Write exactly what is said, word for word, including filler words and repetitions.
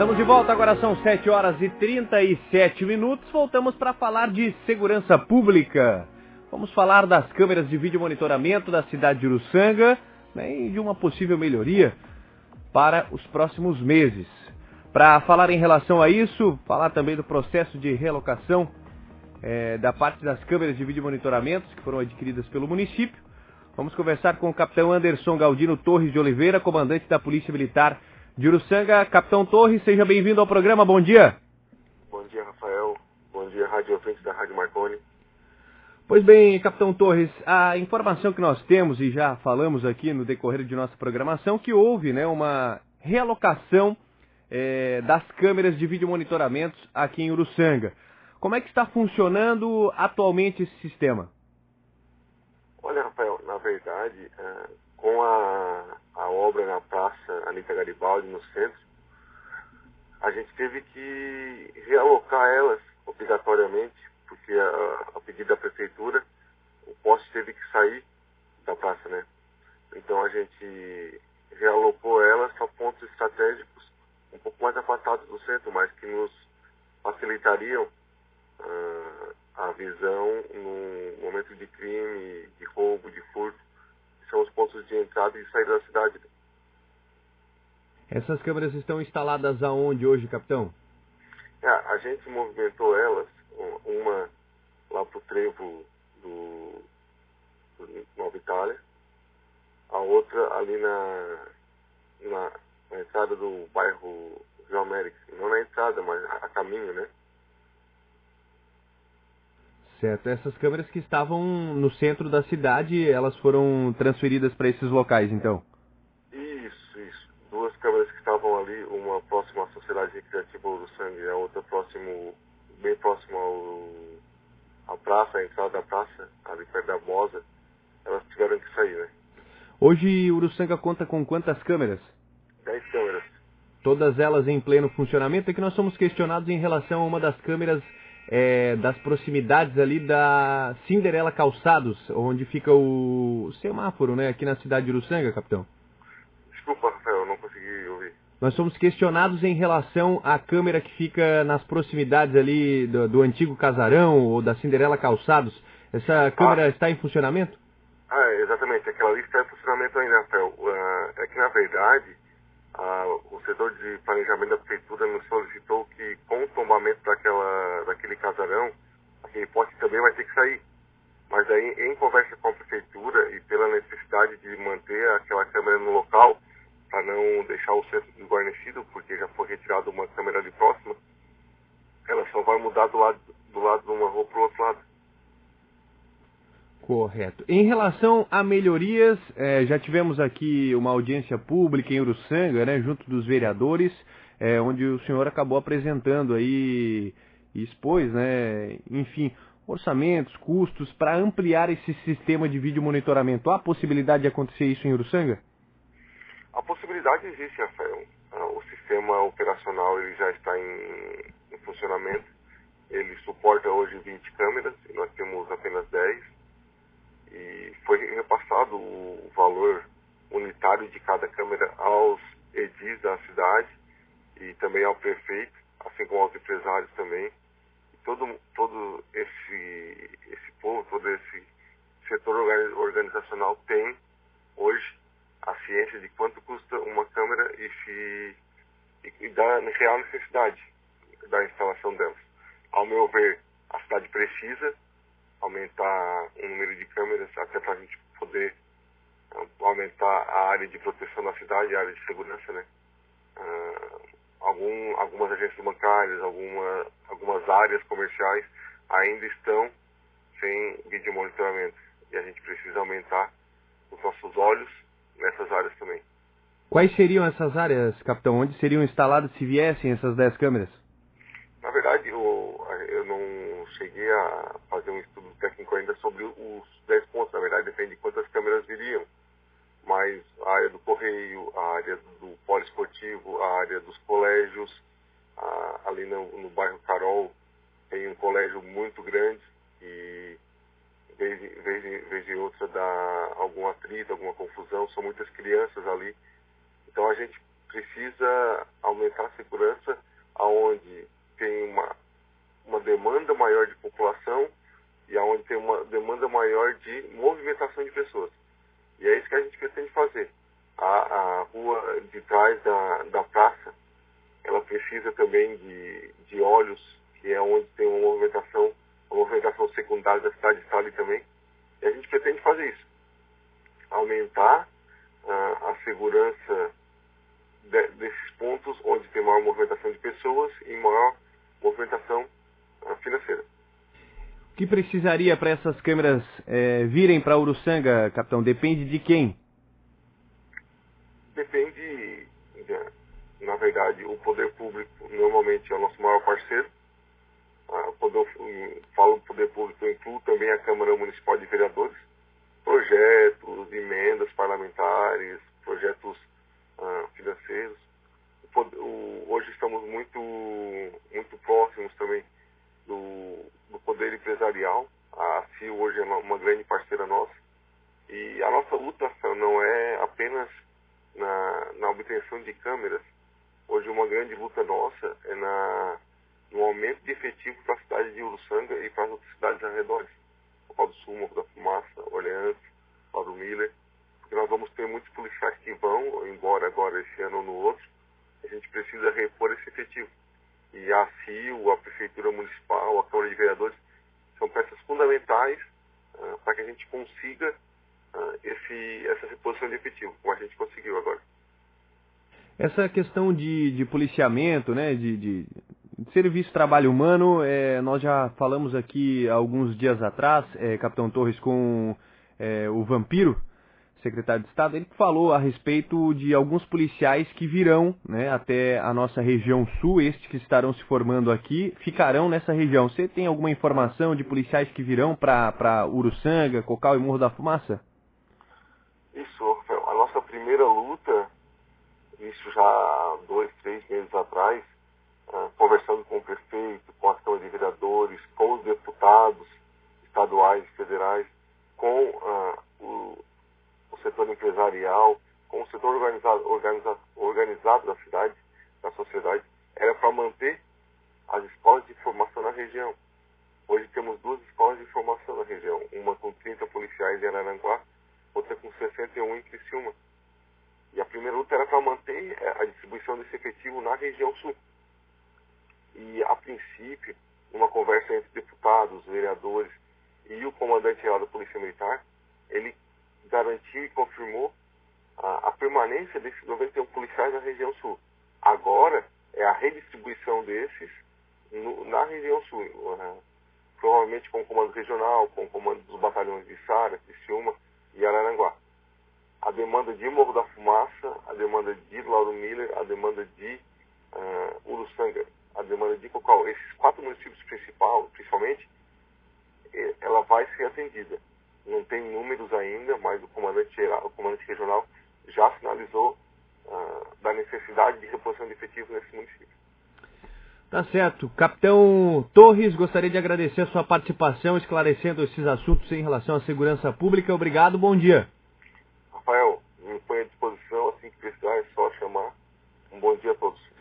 Estamos de volta, agora são sete horas e trinta e sete minutos. Voltamos para falar de segurança pública. Vamos falar das câmeras de vídeo monitoramento da cidade de Uruçanga, né, e de uma possível melhoria para os próximos meses. Para falar em relação a isso, falar também do processo de realocação é, da parte das câmeras de vídeo monitoramento que foram adquiridas pelo município. Vamos conversar com o capitão Anderson Galdino Torres de Oliveira, comandante da Polícia Militar de Uruçanga. Capitão Torres, seja bem-vindo ao programa, bom dia. Bom dia, Rafael. Bom dia, rádio ouvinte da Rádio Marconi. Pois bem, capitão Torres, a informação que nós temos, e já falamos aqui no decorrer de nossa programação, que houve, né, uma realocação é, das câmeras de vídeo monitoramento aqui em Uruçanga. Como é que está funcionando atualmente esse sistema? Olha, Rafael, na verdade, é, com a, a obra na Praça Anita Garibaldi, no centro, a gente teve que realocar elas obrigatoriamente, porque a, a pedido da prefeitura, o poste teve que sair da praça, né? Então a gente realocou elas para pontos estratégicos um pouco mais afastados do centro, mas que nos facilitariam uh, a visão no momento de crime, de roubo, de furto, que são os pontos de entrada e saída da cidade. Essas câmeras estão instaladas aonde hoje, capitão? É, a gente movimentou elas, uma lá para o trevo do, do Nova Itália, a outra ali na, na, na entrada do bairro João América, não na entrada, mas a, a caminho, né? Certo, essas câmeras que estavam no centro da cidade, elas foram transferidas para esses locais, então? Isso, isso. Duas câmeras que estavam ali, uma próxima à Sociedade Recreativa Uruçanga e a outra próximo, bem próximo ao, à praça, à entrada da praça, ali perto da Mosa, elas tiveram que sair, né? Hoje Uruçanga conta com quantas câmeras? Dez câmeras. Todas elas em pleno funcionamento. É que nós somos questionados em relação a uma das câmeras é, das proximidades ali da Cinderela Calçados, onde fica o semáforo, né, aqui na cidade de Uruçanga, capitão. Desculpa, Rafael, eu não consegui ouvir. Nós somos questionados em relação à câmera que fica nas proximidades ali do, do antigo casarão ou da Cinderela Calçados. Essa câmera ah. está em funcionamento? Ah, exatamente. Aquela ali está em funcionamento ainda, Rafael. Uh, é que, na verdade, uh, o setor de planejamento da prefeitura nos solicitou que, com o tombamento daquela, daquele casarão, aquele poste também vai ter que sair. Mas aí, em conversa com a prefeitura e pela necessidade de manter aquela câmera no local, para não deixar o centro desguarnecido, porque já foi retirada uma câmera ali próxima, ela só vai mudar do lado, do lado de uma rua para o outro lado. Correto. Em relação a melhorias, eh, já tivemos aqui uma audiência pública em Uruçanga, né, junto dos vereadores, eh, onde o senhor acabou apresentando aí, e expôs, né, enfim, orçamentos, custos para ampliar esse sistema de vídeo monitoramento. Há a possibilidade de acontecer isso em Uruçanga? A possibilidade existe, Rafael. O sistema operacional ele já está em, em funcionamento. Ele suporta hoje vinte câmeras e nós temos apenas dez. E foi repassado o valor unitário de cada câmera aos edis da cidade e também ao prefeito, assim como aos empresários também. E todo, todo esse, esse povo, todo esse setor organizacional tem hoje a ciência de quanto custa uma câmera e, se, e, e da real necessidade da instalação delas. Ao meu ver, a cidade precisa aumentar o número de câmeras até para a gente poder uh, aumentar a área de proteção da cidade, a área de segurança, né? Uh, algum, algumas agências bancárias, alguma, algumas áreas comerciais ainda estão sem vídeo monitoramento e a gente precisa aumentar os nossos olhos nessas áreas também. Quais seriam essas áreas, capitão? Onde seriam instaladas se viessem essas dez câmeras? Na verdade, eu, eu não cheguei a fazer um estudo técnico ainda sobre os dez pontos. Na verdade, depende de quantas câmeras viriam. Mas a área do correio, a área do poliesportivo, a área dos colégios, a, ali no, no bairro Carol, tem um colégio muito grande e vez, vez, vez em outra dá algum atrito, alguma confusão. São muitas crianças ali. Então a gente precisa aumentar a segurança aonde tem uma, uma demanda maior de população e aonde tem uma demanda maior de movimentação de pessoas. E é isso que a gente pretende fazer. A, a rua de trás da, da praça, ela precisa também de, de olhos, que é onde tem uma movimentação, uma movimentação secundária da cidade, está ali também. E a gente pretende fazer isso. Aumentar uh, a segurança de, desses pontos onde tem maior movimentação de pessoas e maior movimentação uh, financeira. O que precisaria para essas câmeras é, virem para Uruçanga, capitão? Depende de quem? Depende, na verdade, o poder público normalmente é o nosso maior parceiro. Ah, quando eu falo poder público, eu incluo também a Câmara Municipal de Vereadores, projetos, emendas parlamentares, projetos ah, financeiros. O poder, o, hoje estamos muito, muito próximos também do, do poder empresarial. A C I O hoje é uma, uma grande parceira nossa. E a nossa luta não é apenas na, na obtenção de câmeras. Hoje uma grande luta nossa é na, no aumento de efetivo para a cidade de Uruçanga e para as outras cidades arredores. Pau do Sul, Morro da Fumaça, Orleans, Lauro Miller. Porque nós vamos ter muitos policiais que vão, embora agora esse ano ou no outro, a gente precisa repor esse efetivo. E a C I O, a Prefeitura Municipal, a Câmara de Vereadores, são peças fundamentais uh, para que a gente consiga uh, esse, essa reposição de efetivo, como a gente conseguiu agora. Essa questão de, de policiamento, né, de, de, de serviço trabalho humano, é, nós já falamos aqui alguns dias atrás, é, capitão Torres, com é, o Vampiro, secretário de Estado, ele falou a respeito de alguns policiais que virão, né, até a nossa região sul, estes que estarão se formando aqui, ficarão nessa região. Você tem alguma informação de policiais que virão para Uruçanga, Cocal e Morro da Fumaça? Isso, Rafael. A nossa primeira luta, isso já há dois, três meses atrás, uh, conversando com o prefeito, com a Câmara de Vereadores, com os deputados estaduais e federais, com uh, o o setor empresarial, com o setor organizado, organizado, organizado da cidade, da sociedade, era para manter as escolas de formação na região. Hoje temos duas escolas de formação na região, uma com trinta policiais em Araranguá, outra com sessenta e um em Criciúma. E a primeira luta era para manter a distribuição desse efetivo na região sul. E, a princípio, numa conversa entre deputados, vereadores e o comandante-geral da Polícia Militar, ele garantiu e confirmou a, a permanência desses noventa e um policiais na região sul. Agora é a redistribuição desses no, na região sul, uh, provavelmente com o comando regional, com o comando dos batalhões de Sara, Criciúma e Araranguá. A demanda de Morro da Fumaça, a demanda de Lauro Miller, a demanda de uh, Uruçanga, a demanda de Cocal, esses quatro municípios principais, principalmente, ela vai ser atendida. Não tem números ainda, mas o comandante geral, o comandante regional já sinalizou uh, da necessidade de reposição de efetivos nesse município. Tá certo. Capitão Torres, gostaria de agradecer a sua participação, esclarecendo esses assuntos em relação à segurança pública. Obrigado, bom dia. Rafael, me põe à disposição, assim que precisar é só chamar. Um bom dia a todos.